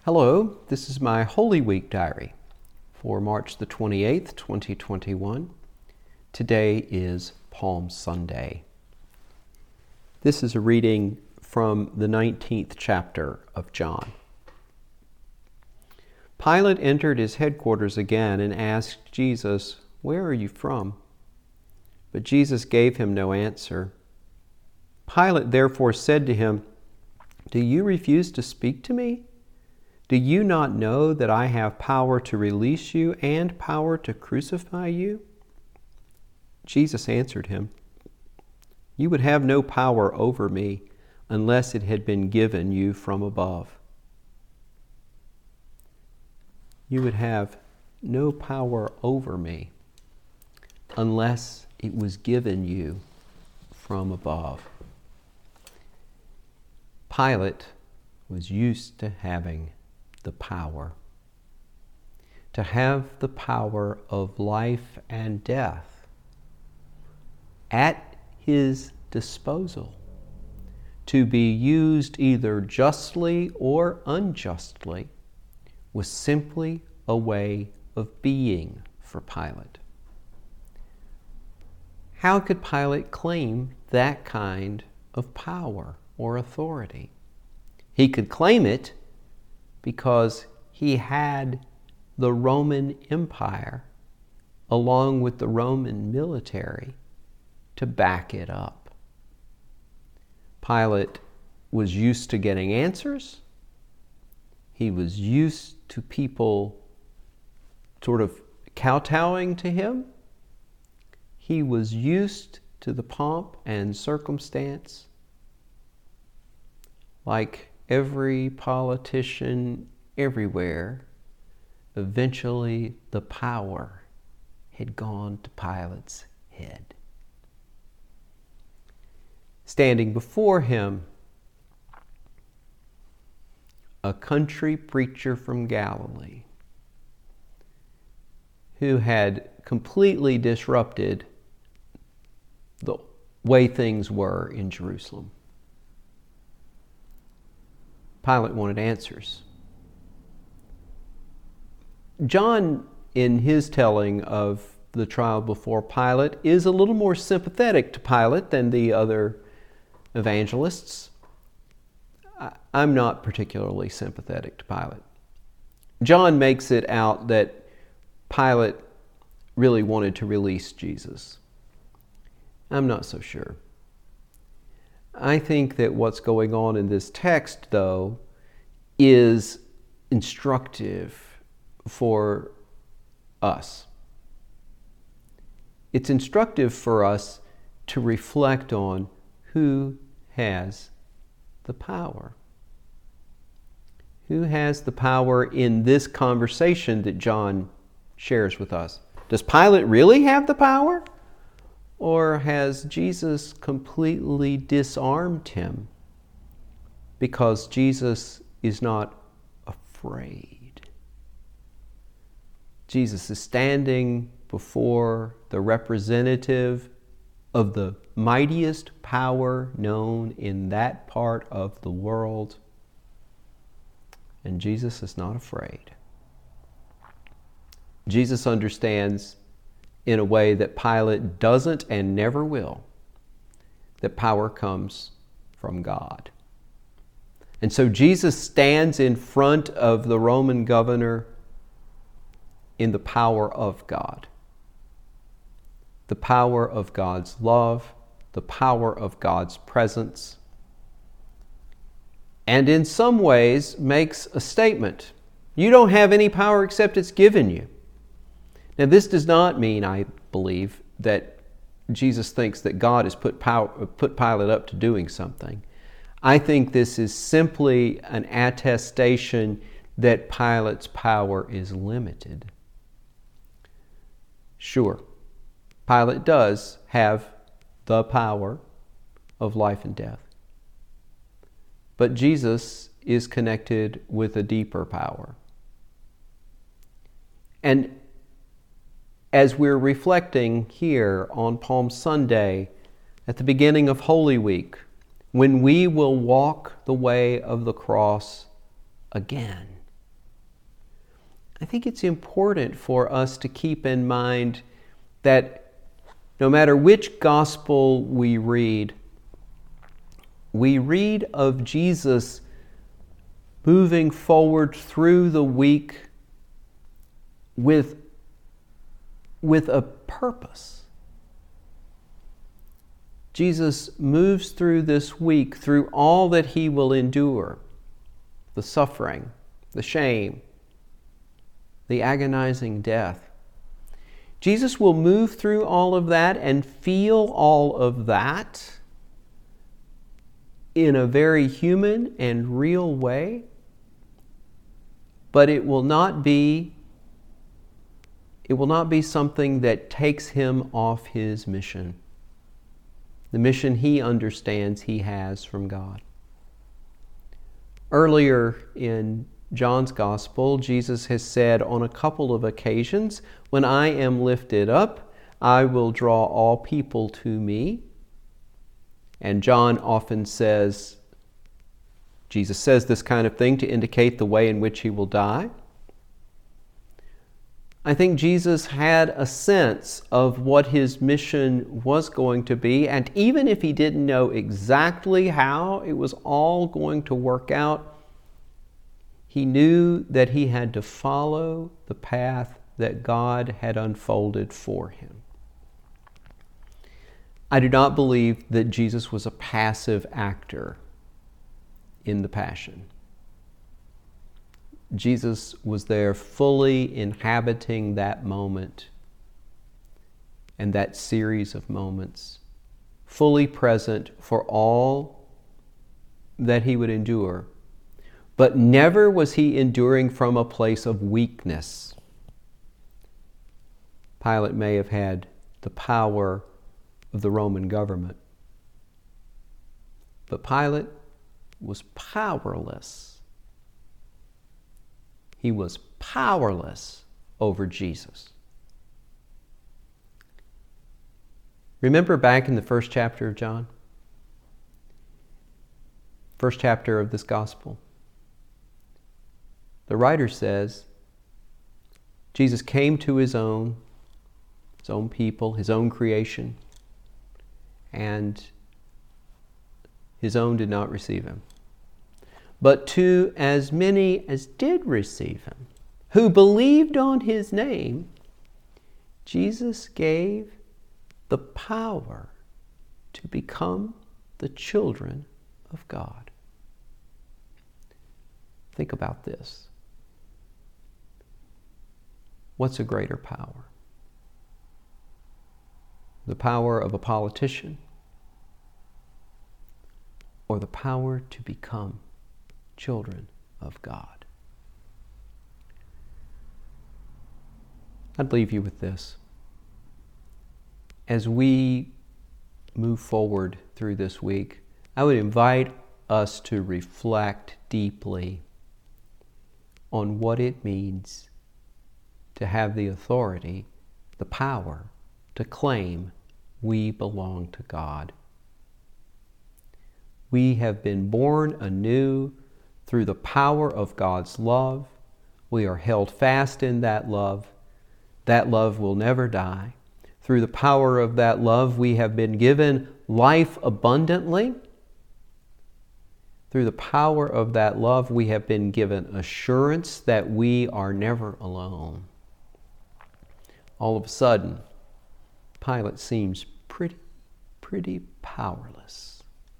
Hello, this is my Holy Week diary for March the 28th, 2021. Today is Palm Sunday. This is a reading from the 19th chapter of John. Pilate entered his headquarters again and asked Jesus, "Where are you from?" But Jesus gave him no answer. Pilate therefore said to him, "Do you refuse to speak to me? Do you not know that I have power to release you and power to crucify you?" Jesus answered him, "You would have no power over me unless it had been given you from above." You would have no power over me unless it was given you from above. Pilate was used to having the power. To have the power of life and death at his disposal, to be used either justly or unjustly, was simply a way of being for Pilate. How could Pilate claim that kind of power or authority? He could claim it because he had the Roman Empire along with the Roman military to back it up. Pilate was used to getting answers. He was used to people sort of kowtowing to him. He was used to the pomp and circumstance. Like every politician everywhere, eventually the power had gone to Pilate's head. Standing before him, a country preacher from Galilee who had completely disrupted the way things were in Jerusalem. Pilate wanted answers. John, in his telling of the trial before Pilate, is a little more sympathetic to Pilate than the other evangelists. I'm not particularly sympathetic to Pilate. John makes it out that Pilate really wanted to release Jesus. I'm not so sure. I think that what's going on in this text, though, is instructive for us. It's instructive for us to reflect on who has the power. Who has the power in this conversation that John shares with us? Does Pilate really have the power? Or has Jesus completely disarmed him because Jesus is not afraid? Jesus is standing before the representative of the mightiest power known in that part of the world, and Jesus is not afraid. Jesus understands in a way that Pilate doesn't and never will, that power comes from God. And so Jesus stands in front of the Roman governor in the power of God. The power of God's love, the power of God's presence, and in some ways makes a statement. You don't have any power except it's given you. Now, this does not mean, I believe, that Jesus thinks that God has put Pilate up to doing something. I think this is simply an attestation that Pilate's power is limited. Sure, Pilate does have the power of life and death. But Jesus is connected with a deeper power. And as we're reflecting here on Palm Sunday, at the beginning of Holy Week, when we will walk the way of the cross again, I think it's important for us to keep in mind that no matter which gospel we read of Jesus moving forward through the week with a purpose. Jesus moves through this week through all that he will endure, the suffering, the shame, the agonizing death. Jesus will move through all of that and feel all of that in a very human and real way, but it will not be something that takes him off his mission, the mission he understands he has from God. Earlier in John's Gospel, Jesus has said on a couple of occasions, "When I am lifted up, I will draw all people to me." And John often says, Jesus says this kind of thing to indicate the way in which he will die. I think Jesus had a sense of what his mission was going to be, and even if he didn't know exactly how it was all going to work out, he knew that he had to follow the path that God had unfolded for him. I do not believe that Jesus was a passive actor in the Passion. Jesus was there fully inhabiting that moment and that series of moments, fully present for all that he would endure. But never was he enduring from a place of weakness. Pilate may have had the power of the Roman government, but Pilate was powerless. He was powerless over Jesus. Remember back in the first chapter of John? First chapter of this gospel. The writer says, Jesus came to his own people, his own creation, and his own did not receive him. But to as many as did receive him, who believed on his name, Jesus gave the power to become the children of God. Think about this. What's a greater power? The power of a politician or the power to become children of God? I'd leave you with this. As we move forward through this week, I would invite us to reflect deeply on what it means to have the authority, the power, to claim we belong to God. We have been born anew through the power of God's love. We are held fast in that love. That love will never die. Through the power of that love, we have been given life abundantly. Through the power of that love, we have been given assurance that we are never alone. All of a sudden, Pilate seems pretty powerless.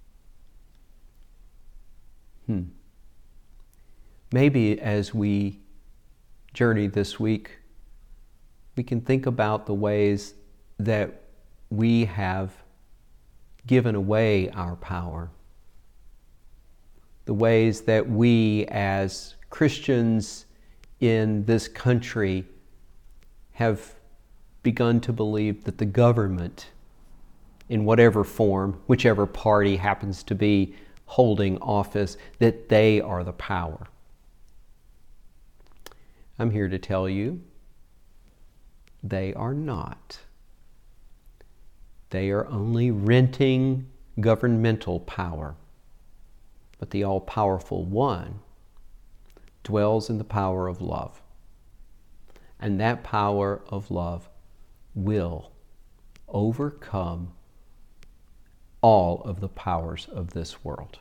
Maybe as we journey this week, we can think about the ways that we have given away our power. The ways that we as Christians in this country have begun to believe that the government, in whatever form, whichever party happens to be holding office, that they are the power. I'm here to tell you, they are not. They are only renting governmental power. But the all-powerful one dwells in the power of love. And that power of love will overcome all of the powers of this world.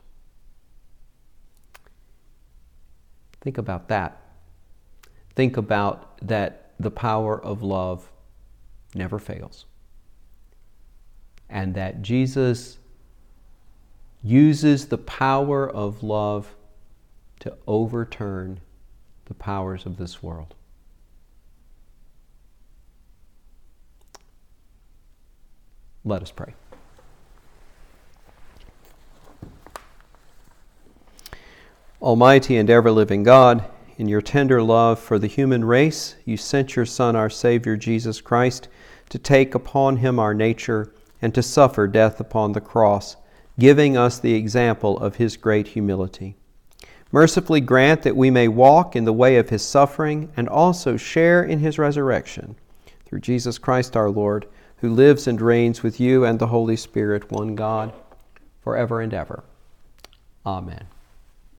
Think about that. Think about that the power of love never fails. And that Jesus uses the power of love to overturn the powers of this world. Let us pray. Almighty and ever-living God, in your tender love for the human race, you sent your Son, our Savior, Jesus Christ, to take upon him our nature and to suffer death upon the cross, giving us the example of his great humility. Mercifully grant that we may walk in the way of his suffering and also share in his resurrection. Through Jesus Christ our Lord, who lives and reigns with you and the Holy Spirit, one God, forever and ever. Amen.